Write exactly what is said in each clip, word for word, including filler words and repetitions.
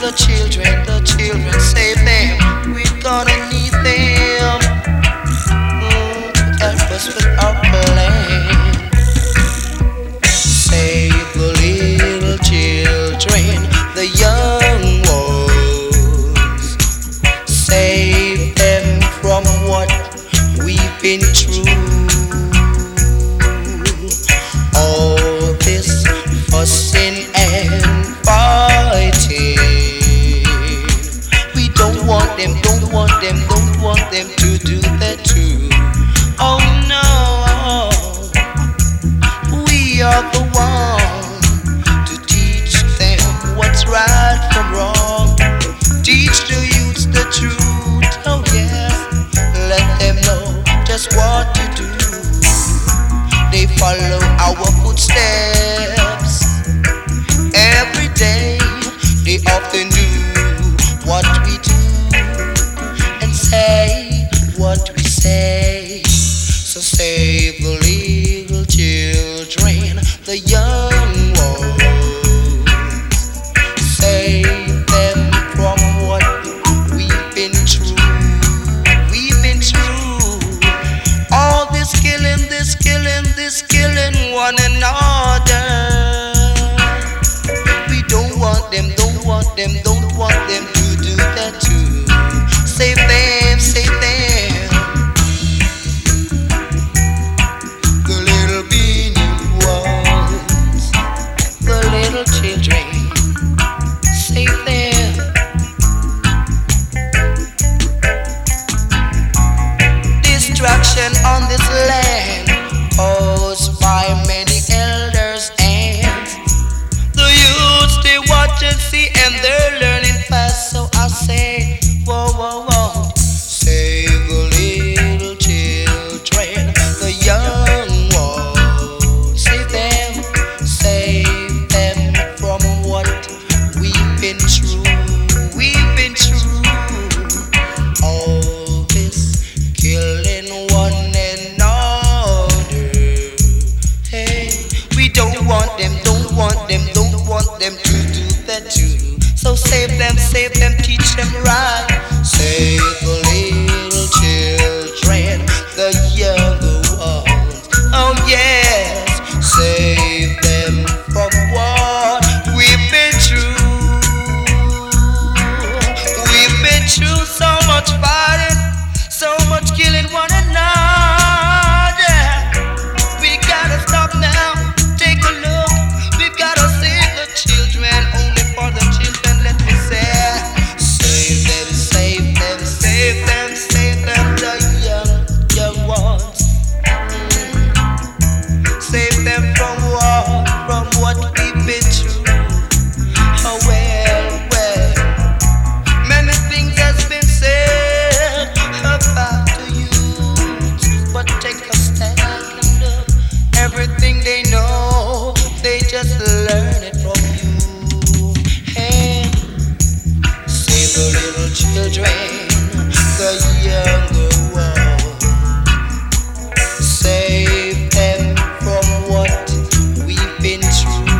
the children, the children, save them. We're gonna need them mm, to help us with our plan. Save the little children, the young ones. Save them from what we've been through. All this fussing and fighting. We don't want them, don't want them, don't want them to do that too. Oh no, we are the one to teach them what's right from wrong. Teach the youths the truth, oh yes. Let them know just what to do. They follow our footsteps every day. They often do what we do and say what we say. So save the little children, the young ones. Save them from what we've been through. We've been through all this killing, this killing, this killing one another. We don't want them, don't want them, don't want them to do that too. Save them, save them. The little beanie ones, the little children, save them. Destruction on this land posed by many elders and the youths, they watch and see and they're learning fast. So I say, whoa, whoa, whoa. Save the little children, the young ones. Save them, save them from what we've been through. We've been through all this killing one another. Hey, we don't want them, don't want them, don't want them to do that too. So save them, save them, teach them right. Save the little children, the younger ones. Oh yes, save them from what we've been through. We've been through so much fighting, so much killing one another. We gotta stop now, take a look. We've gotta save the children, only for the children, let me say. Save them, save them, save them, save them, the young, young ones. Mm. Save them from what, from what we've been through. Oh well, well. Many things has been said about the youth, but take a step and look. Everything they know, they just learn it from you. And save the little children, the younger ones. Save them from what we've been through.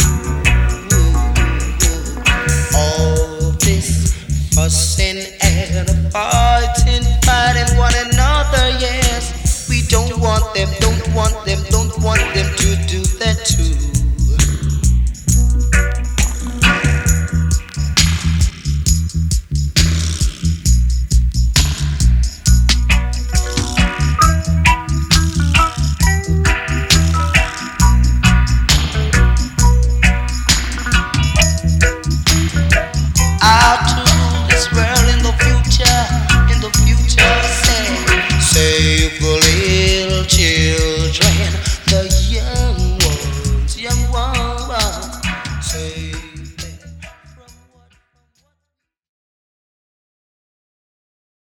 All this fussing and fighting, fighting one another, yes. We don't want them, don't want them, don't want them to do that too.